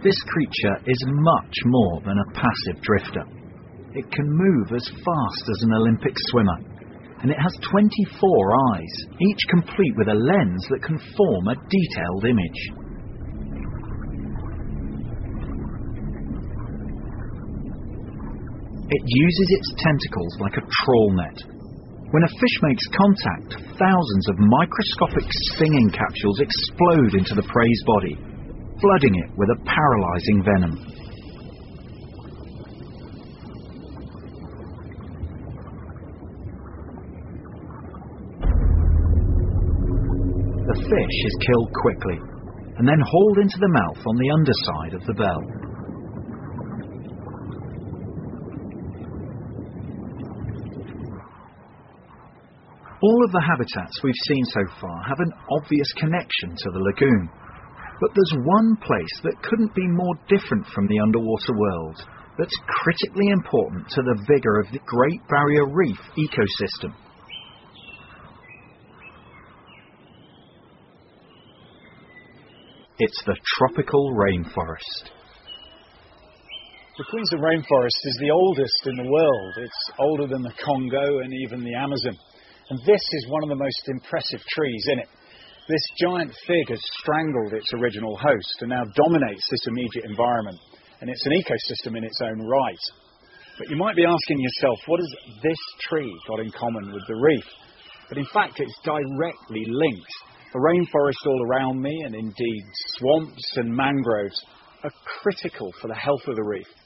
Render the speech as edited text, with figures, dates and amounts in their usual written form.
This creature is much more than a passive drifter. It can move as fast as an Olympic swimmer, and it has 24 eyes, each complete with a lens that can form a detailed image. It uses its tentacles like a trawl net. When a fish makes contact, thousands of microscopic stinging capsules explode into the prey's body, flooding it with a paralyzing venom. The fish is killed quickly, and then hauled into the mouth on the underside of the bell. All of the habitats we've seen so far have an obvious connection to the lagoon, but there's one place that couldn't be more different from the underwater world that's critically important to the vigour of the Great Barrier Reef ecosystem. It's the tropical rainforest. The Queensland rainforest is the oldest in the world. It's older than the Congo and even the Amazon. And this is one of the most impressive trees in it. This giant fig has strangled its original host and now dominates this immediate environment. And it's an ecosystem in its own right. But you might be asking yourself, what has this tree got in common with the reef? But in fact, it's directly linked. The rainforest all around me, and indeed swamps and mangroves, are critical for the health of the reef.